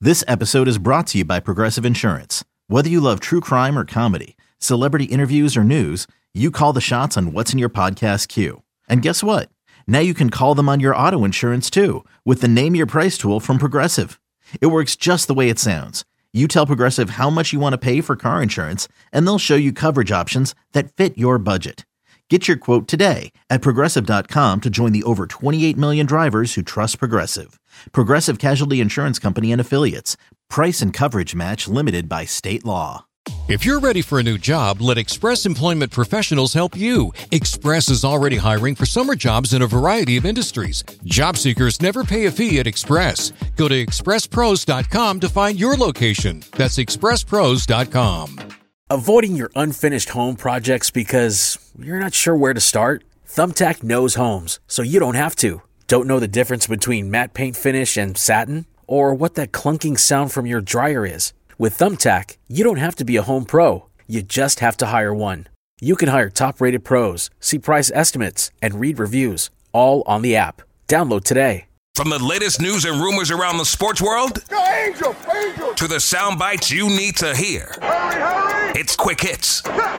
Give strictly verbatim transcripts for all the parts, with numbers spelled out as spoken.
This episode is brought to you by Progressive Insurance. Whether you love true crime or comedy, celebrity interviews or news, you call the shots on what's in your podcast queue. And guess what? Now you can call them on your auto insurance too with the Name Your Price tool from Progressive. It works just the way it sounds. You tell Progressive how much you want to pay for car insurance, and they'll show you coverage options that fit your budget. Get your quote today at Progressive dot com to join the over twenty-eight million drivers who trust Progressive. Progressive Casualty Insurance Company and Affiliates. Price and coverage match limited by state law. If you're ready for a new job, let Express Employment Professionals help you. Express is already hiring for summer jobs in a variety of industries. Job seekers never pay a fee at Express. Go to express pros dot com to find your location. That's express pros dot com. Avoiding your unfinished home projects because you're not sure where to start? Thumbtack knows homes, so you don't have to. Don't know the difference between matte paint finish and satin? Or what that clunking sound from your dryer is? With Thumbtack, you don't have to be a home pro. You just have to hire one. You can hire top-rated pros, see price estimates, and read reviews, all on the app. Download today. From the latest news and rumors around the sports world Go Angel, Angel. to the sound bites you need to hear. Hurry, hurry. It's Quick Hits.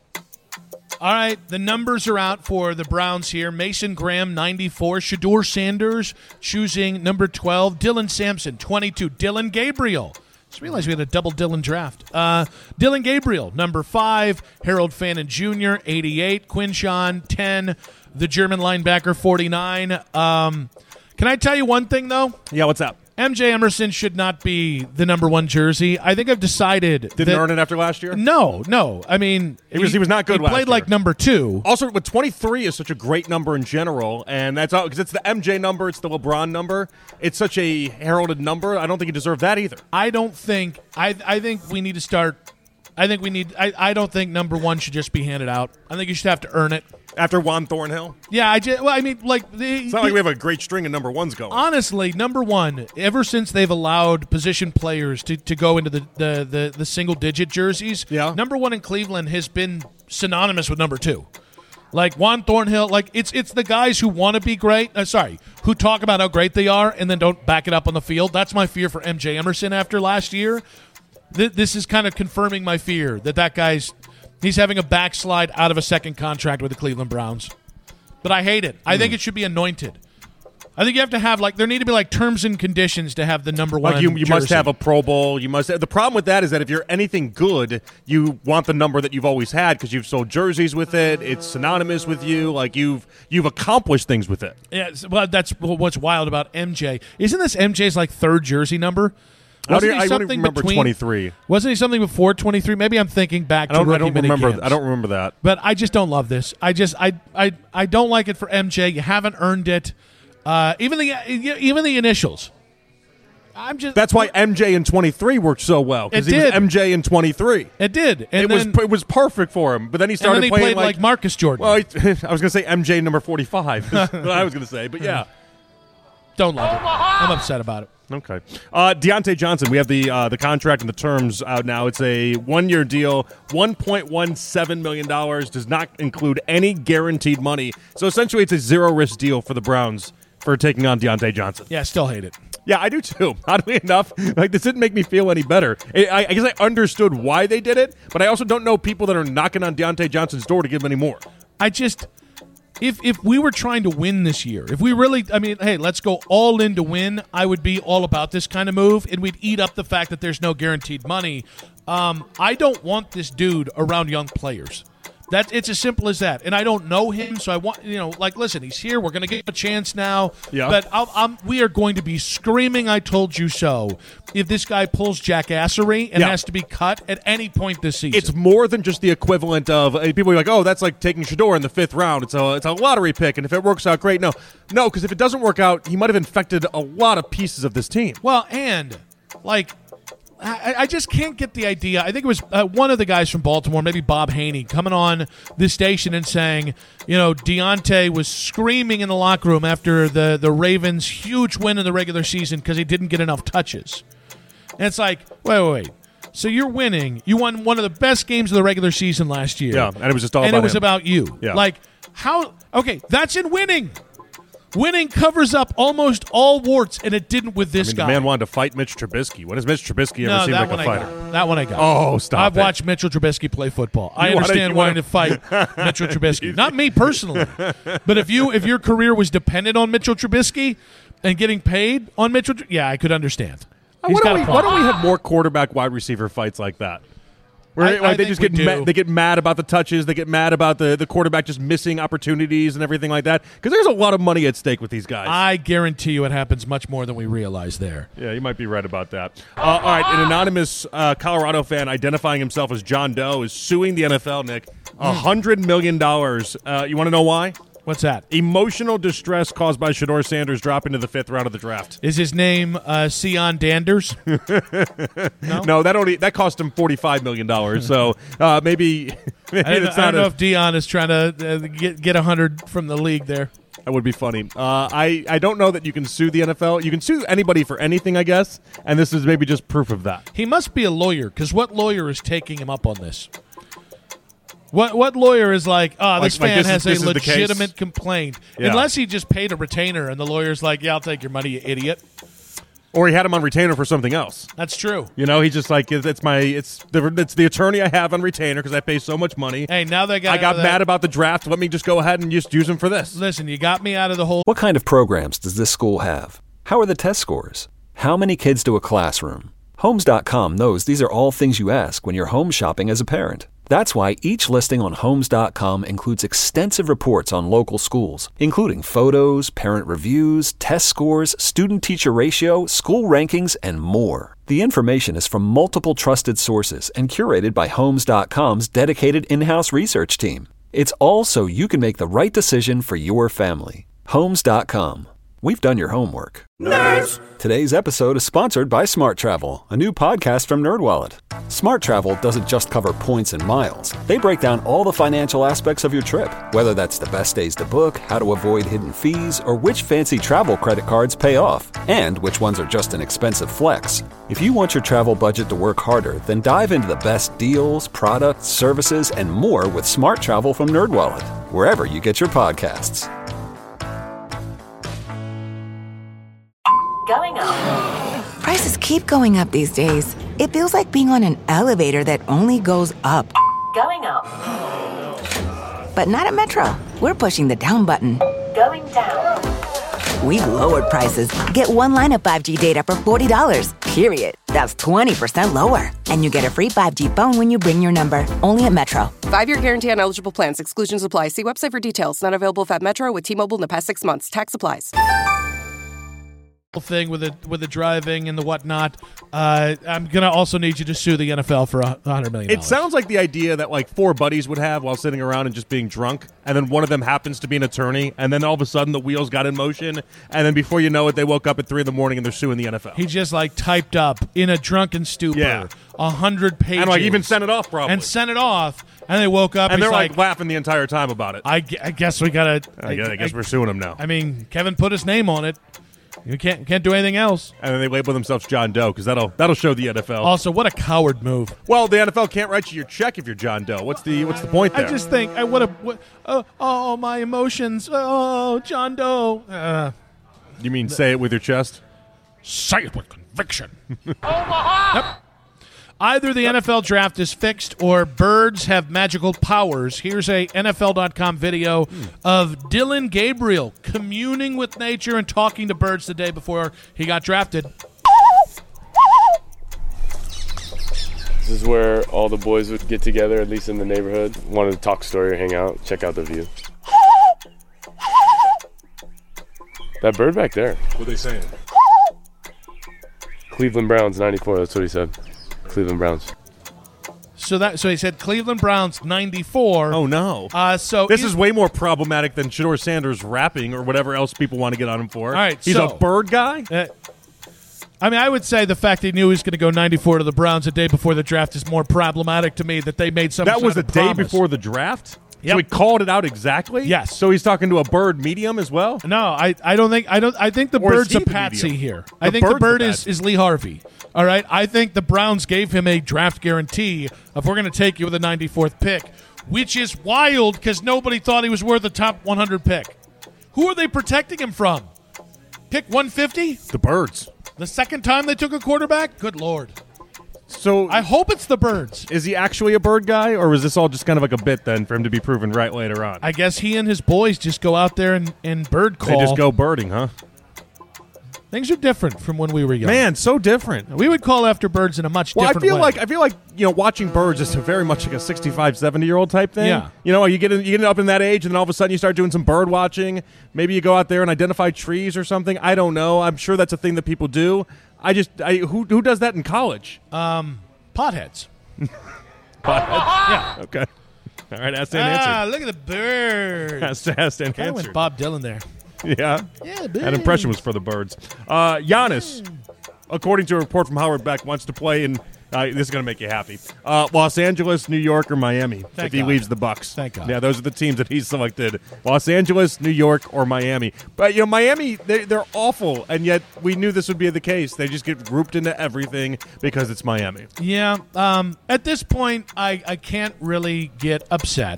All right, the numbers are out for the Browns here. Mason Graham, ninety-four. Shedeur Sanders choosing number twelve. Dylan Sampson, twenty-two. Dylan Gabriel. Just realized we had a double Dylan draft. Uh, Dylan Gabriel, number five. Harold Fannin Junior, eighty-eight. Quinshawn, ten. The German linebacker, forty-nine. Um, can I tell you one thing, though? Yeah, what's up? M J Emerson should not be the number one jersey. I think I've decided. Didn't that, earn it after last year? No, no. I mean, he was he was not good. He last played year. like number two. Also, with twenty-three is such a great number in general, and that's all because it's the M J number, it's the LeBron number. It's such a heralded number. I don't think he deserved that either. I don't think. I I think we need to start. I think we need. I, I don't think number one should just be handed out. I think you should have to earn it. After Juan Thornhill? Yeah, I just. Well, I mean, like the, it's not like we have a great string of number ones going. Honestly, number one. Ever since they've allowed position players to, to go into the, the, the, the single digit jerseys, yeah. number one in Cleveland has been synonymous with number two. Like Juan Thornhill, like it's it's the guys who want to be great. Uh, sorry, who talk about how great they are and then don't back it up on the field. That's my fear for M J Emerson after last year. Th- this is kind of confirming my fear that that guy's. He's having a backslide out of a second contract with the Cleveland Browns. But I hate it. I mm. think it should be anointed. I think you have to have, like, there need to be, like, terms and conditions to have the number one Like, you, you jersey. must have a Pro Bowl. You must. Have, the problem with that is that if you're anything good, you want the number that you've always had because you've sold jerseys with it. It's synonymous with you. Like, you've you've accomplished things with it. Yeah, well, that's what's wild about M J. Isn't this M J's, like, third jersey number? Wasn't I, he I something remember between, twenty-three. Wasn't he something before twenty-three? Maybe I'm thinking back to I don't, rookie I don't remember. minicamps. I don't remember that. But I just don't love this. I just I I I don't like it for M J. You haven't earned it. Uh, even the even the initials. I'm just. That's why M J in twenty-three worked so well because It he was did. M J in twenty-three. It did. And it then, was it was perfect for him. But then he started and then he playing played like, like Marcus Jordan. Well, he, I was going to say M J number forty-five. That's what I was going to say. But yeah, don't love it. I'm upset about it. Okay. Uh, Deontay Johnson, we have the uh, the contract and the terms out now. It's a one-year deal, one point one seven million dollars, does not include any guaranteed money. So essentially it's a zero-risk deal for the Browns for taking on Deontay Johnson. Yeah, still hate it. Yeah, I do too. Oddly enough, like this didn't make me feel any better. I, I guess I understood why they did it, but I also don't know people that are knocking on Deontay Johnson's door to give him any more. I just... If if we were trying to win this year, if we really, I mean, hey, let's go all in to win, I would be all about this kind of move, and we'd eat up the fact that there's no guaranteed money. Um, I don't want this dude around young players. That it's as simple as that. And I don't know him, so I want, you know, like, listen, he's here. We're going to give him a chance now. Yeah. But I'll, I'm, we are going to be screaming, I told you so, if this guy pulls jackassery and yeah. has to be cut at any point this season. It's more than just the equivalent of, uh, people are like, oh, that's like taking Shedeur in the fifth round. It's a, it's a lottery pick, and if it works out, great. No, no, because if it doesn't work out, he might have infected a lot of pieces of this team. Well, and, like... I, I just can't get the idea. I think it was uh, one of the guys from Baltimore, maybe Bob Haney, coming on this station and saying, you know, Deontay was screaming in the locker room after the, the Ravens' huge win in the regular season because he didn't get enough touches. And it's like, wait, wait, wait. So you're winning. You won one of the best games of the regular season last year. Yeah, and it was just all and about it was him. about you. Yeah. Like, how – okay, that's in winning. Winning covers up almost all warts, and it didn't with this I mean, guy. the man wanted to fight Mitch Trubisky. When has Mitch Trubisky ever no, seemed that like one a I fighter? got. That one I got. Oh, stop I've it. watched Mitchell Trubisky play football. I You wanna- understand you wanna- wanting to fight Mitchell Trubisky. Not me personally, but if you if your career was dependent on Mitchell Trubisky and getting paid on Mitchell, Tr- yeah, I could understand. Why He's don't, got a we, point. why don't we have more quarterback wide receiver fights like that? Where I- like, I they think just we get ma- do. they get mad about the touches, they get mad about the, the quarterback just missing opportunities and everything like that. Because there's a lot of money at stake with these guys. I guarantee you it happens much more than we realize there. Yeah, you might be right about that. Uh, all right, an anonymous uh, Colorado fan identifying himself as John Doe is suing the N F L, Nick. A hundred million dollars. Uh, you want to know why? What's that? Emotional distress caused by Shedeur Sanders dropping to the fifth round of the draft. Is his name uh, Sion Danders? no? No, that only that cost him forty-five million dollars. So uh, maybe, maybe I don't, it's I not don't know a, if Dion is trying to uh, get get a hundred from the league there. that would be funny. Uh, I I don't know that you can sue the N F L. You can sue anybody for anything, I guess. And this is maybe just proof of that. He must be a lawyer, because what lawyer is taking him up on this? What what lawyer is like, oh, this Like- like fan this is- has this is a the case? legitimate complaint. Yeah. Unless he just paid a retainer and the lawyer's like, yeah, I'll take your money, you idiot. Or he had him on retainer for something else. That's true. You know, he's just like it's it's my it's the it's the attorney I have on retainer because I pay so much money. Hey, now they got I got out of mad that- about the draft. Let me just go ahead and just use him for this. Listen, you got me out of the whole. What kind of programs does this school have? How are the test scores? How many kids do a classroom? Homes dot com knows these are all things you ask when you're home shopping as a parent. That's why each listing on Homes dot com includes extensive reports on local schools, including photos, parent reviews, test scores, student-teacher ratio, school rankings, and more. The information is from multiple trusted sources and curated by Homes dot com's dedicated in-house research team. It's all so you can make the right decision for your family. Homes dot com. We've done your homework. Nerds! Today's episode is sponsored by Smart Travel, a new podcast from NerdWallet. Smart Travel doesn't just cover points and miles. They break down all the financial aspects of your trip, whether that's the best days to book, how to avoid hidden fees, or which fancy travel credit cards pay off, and which ones are just an expensive flex. If you want your travel budget to work harder, then dive into the best deals, products, services, and more with Smart Travel from NerdWallet, wherever you get your podcasts. Going up. Prices keep going up these days. It feels like being on an elevator that only goes up. Going up. But not at Metro. We're pushing the down button. Going down. We've lowered prices. Get one line of five G data for forty dollars. Period. That's twenty percent lower. And you get a free five G phone when you bring your number. Only at Metro. Five-year guarantee on eligible plans. Exclusions apply. See website for details. Not available if at Metro with T-Mobile in the past six months. Tax applies. Thing with the with the driving and the whatnot. Uh, I'm gonna also need you to sue the N F L for a hundred million. It sounds like the idea that like four buddies would have while sitting around and just being drunk, and then one of them happens to be an attorney, and then all of a sudden the wheels got in motion, and then before you know it, they woke up at three in the morning and they're suing the N F L. He just like typed up in a drunken stupor Yeah. a hundred pages and like even sent it off probably. and sent it off, and they woke up and he's they're like, like, laughing the entire time about it. I, gu- I guess we gotta. I, guess, I guess we're suing him now. I mean, Kevin put his name on it. You can't can't do anything else. And then they label themselves John Doe because that'll that'll show the N F L. Also, what a coward move. Well, the N F L can't write you your check if you're John Doe. What's the what's the point there? I just think I would have. What, oh, oh, my emotions. Oh, John Doe. Uh, you mean say it with your chest? Say it with conviction. Yep. Either the N F L draft is fixed or birds have magical powers. Here's a N F L dot com video of Dylan Gabriel communing with nature and talking to birds the day before he got drafted. This is where all the boys would get together, at least in the neighborhood. Wanted to talk story or hang out, check out the view. That bird back there. What are they saying? Cleveland Browns, ninety-four, that's what he said. Cleveland Browns. So that so he said Cleveland Browns ninety-four. Oh no! Uh, so this is way more problematic than Shedeur Sanders rapping or whatever else people want to get on him for. All right, he's so, a bird guy. Uh, I mean, I would say the fact he knew he was going to go ninety-four to the Browns a day before the draft is more problematic to me. That they made some. That was the the day before the draft. Yep. So he called it out exactly. Yes. So he's talking to a bird medium as well. No, I, I don't think I don't I think the Or is bird's he a the patsy medium? here. The I think the bird's the bird is, patsy. is Lee Harvey. All right. I think the Browns gave him a draft guarantee of we're going to take you with a ninety-fourth pick, which is wild because nobody thought he was worth a top one hundred pick. Who are they protecting him from? Pick one fifty? The Birds. The second time they took a quarterback? Good Lord. So I hope it's the Birds. Is he actually a Bird guy, or was this all just kind of like a bit then for him to be proven right later on? I guess he and his boys just go out there and, and bird call. They just go birding, huh? Things are different from when we were young. Man, so different. We would call after birds in a much well, different I feel way. like I feel like you know watching birds is very much like a sixty-five, seventy-year-old type thing. Yeah. You know, you get in, you get up in that age, and then all of a sudden you start doing some bird watching. Maybe you go out there and identify trees or something. I don't know. I'm sure that's a thing that people do. I just I, who who does that in college? Um, potheads. Potheads. Yeah. Okay. All right. Ask Dan Ah, answer. look at the bird. Ask, ask Dan Kind of answer. went Bob Dylan there. Yeah. Yeah, the That impression was for the Birds. Uh, Giannis, according to a report from Howard Beck, wants to play in. Uh, this is going to make you happy. Uh, Los Angeles, New York, or Miami Thank if he God. leaves the Bucks. Thank God. Yeah, those are the teams that he's selected: Los Angeles, New York, or Miami. But you know, Miami, they, they're awful, and yet we knew this would be the case. They just get grouped into everything because it's Miami. Yeah. Um, at this point, I, I can't really get upset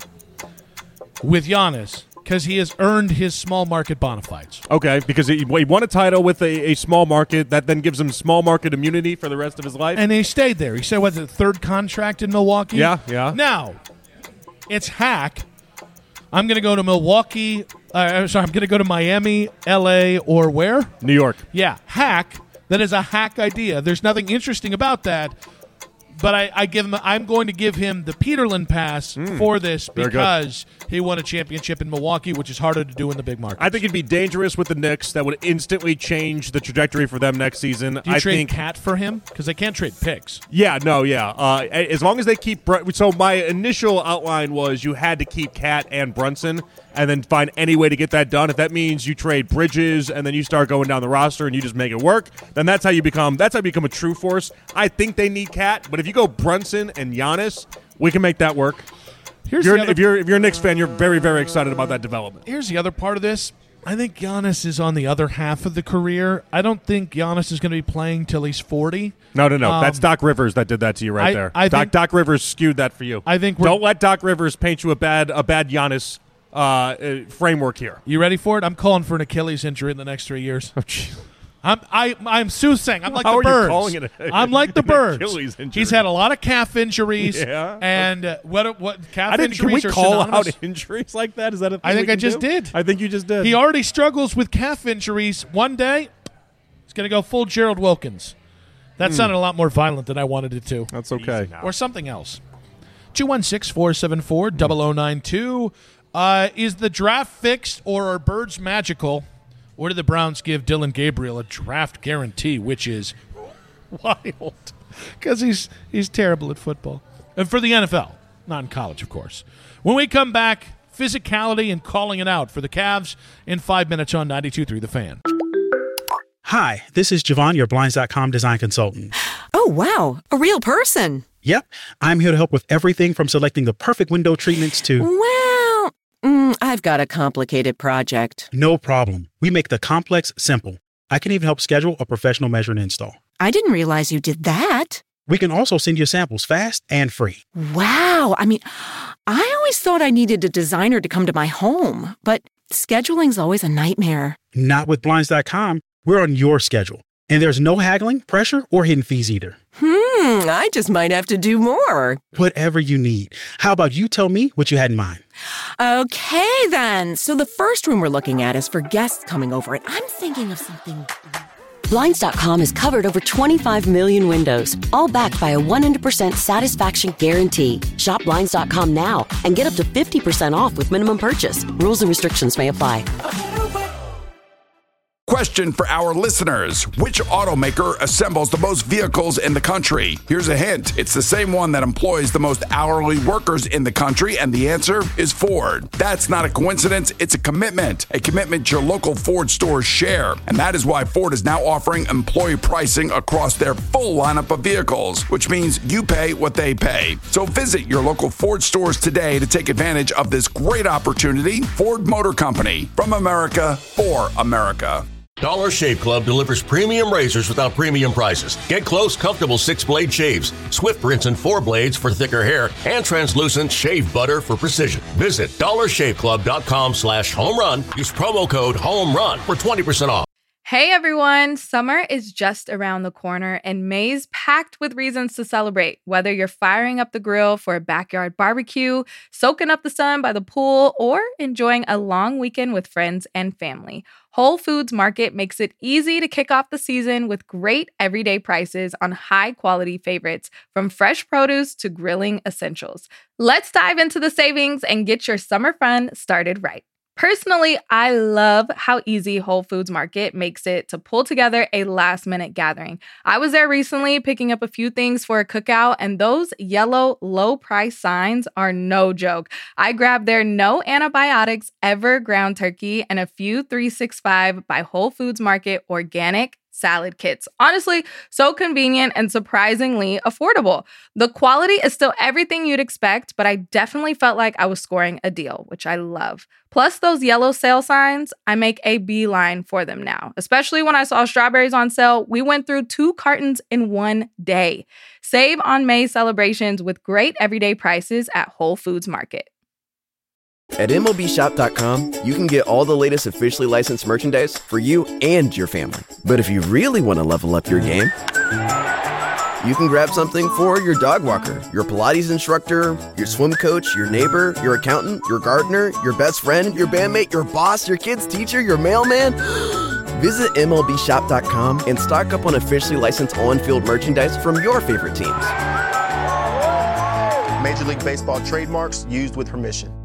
with Giannis because he has earned his small market bona fides. Okay, because he, he won a title with a, a small market that then gives him small market immunity for the rest of his life. And he stayed there. He said, what's the third contract in Milwaukee? Yeah, yeah. Now, it's hack. I'm going to go to Milwaukee. Uh, I'm sorry, I'm going to go to Miami, L A, or where? New York. Yeah, hack. That is a hack idea. There's nothing interesting about that. But I, I give him. I'm going to give him the Peterlin pass Mm, for this very because he won a championship in Milwaukee, which is harder to do in the big market. I think it'd be dangerous with the Knicks. That would instantly change the trajectory for them next season. Do you I trade think. Cat for him? Because they can't trade picks. Yeah, no, yeah. Uh, as long as they keep. Br- so my initial outline was you had to keep Cat and Brunson, and then find any way to get that done. If that means you trade Bridges and then you start going down the roster and you just make it work, then that's how you become. That's how you become a true force. I think they need Cat, but if you go Brunson and Giannis, we can make that work. Here's You're- the other- if you're if you're a Knicks fan, you're very very excited about that development. Here's the other part of this. I think Giannis is on the other half of the career. I don't think Giannis is going to be playing till he's forty. No, no, no. Um, That's Doc Rivers that did that to you right I- there. I Doc, think- Doc Rivers skewed that for you. I think we're- don't let Doc Rivers paint you a bad a bad Giannis uh, uh, framework here. You ready for it? I'm calling for an Achilles injury in the next three years. Oh, gee. I'm I, I'm soothsaying. I'm like How the are you birds. calling it a- I'm like the an birds. Achilles injury? He's had a lot of calf injuries. Yeah. And uh, what what calf I didn't. Can we injuries are call synonymous? out injuries like that? Is that a thing I think we I can just do? did. I think you just did. He already struggles with calf injuries. One day, he's going to go full Gerald Wilkins. That Hmm. sounded a lot more violent than I wanted it to. That's okay. Or something else. two one six, four seven four, zero zero nine two. Uh, is the draft fixed or are birds magical? Or did the Browns give Dylan Gabriel a draft guarantee, which is wild because he's he's terrible at football. And for the N F L, not in college, of course. When we come back, physicality and calling it out for the Cavs in five minutes on ninety-two point three The Fan. Hi, this is Javon, your Blinds dot com design consultant. Oh, wow. A real person. Yep, I'm here to help with everything from selecting the perfect window treatments to... Well, mm, I've got a complicated project. No problem. We make the complex simple. I can even help schedule a professional measure and install. I didn't realize you did that. We can also send you samples fast and free. Wow. I mean, I always thought I needed a designer to come to my home, but scheduling's always a nightmare. Not with Blinds dot com. We're on your schedule. And there's no haggling, pressure, or hidden fees either. Hmm, I just might have to do more. Whatever you need. How about you tell me what you had in mind? Okay, then. So the first room we're looking at is for guests coming over, and I'm thinking of something... Blinds dot com has covered over twenty-five million windows, all backed by a one hundred percent satisfaction guarantee. Shop Blinds dot com now and get up to fifty percent off with minimum purchase. Rules and restrictions may apply. Question for our listeners. Which automaker assembles the most vehicles in the country? Here's a hint. It's the same one that employs the most hourly workers in the country, and the answer is Ford. That's not a coincidence. It's a commitment. A commitment your local Ford stores share. And that is why Ford is now offering employee pricing across their full lineup of vehicles, which means you pay what they pay. So visit your local Ford stores today to take advantage of this great opportunity. Ford Motor Company. From America, for America. Dollar Shave Club delivers premium razors without premium prices. Get close, comfortable six-blade shaves, swift rinse and four blades for thicker hair, and translucent shave butter for precision. Visit dollar shave club dot com slash home run. Use promo code HOMERUN for twenty percent off. Hey everyone, summer is just around the corner and May's packed with reasons to celebrate. Whether you're firing up the grill for a backyard barbecue, soaking up the sun by the pool, or enjoying a long weekend with friends and family, Whole Foods Market makes it easy to kick off the season with great everyday prices on high-quality favorites, from fresh produce to grilling essentials. Let's dive into the savings and get your summer fun started right. Personally, I love how easy Whole Foods Market makes it to pull together a last-minute gathering. I was there recently picking up a few things for a cookout, and those yellow low-price signs are no joke. I grabbed their no antibiotics ever ground turkey and a few three sixty-five by Whole Foods Market organic salad kits. Honestly, so convenient and surprisingly affordable. The quality is still everything you'd expect, but I definitely felt like I was scoring a deal, which I love. Plus those yellow sale signs, I make a beeline for them now. Especially when I saw strawberries on sale, we went through two cartons in one day. Save on May celebrations with great everyday prices at Whole Foods Market. At M L B Shop dot com, you can get all the latest officially licensed merchandise for you and your family. But if you really want to level up your game, you can grab something for your dog walker, your Pilates instructor, your swim coach, your neighbor, your accountant, your gardener, your best friend, your bandmate, your boss, your kid's teacher, your mailman. Visit M L B Shop dot com and stock up on officially licensed on-field merchandise from your favorite teams. Major League Baseball trademarks used with permission.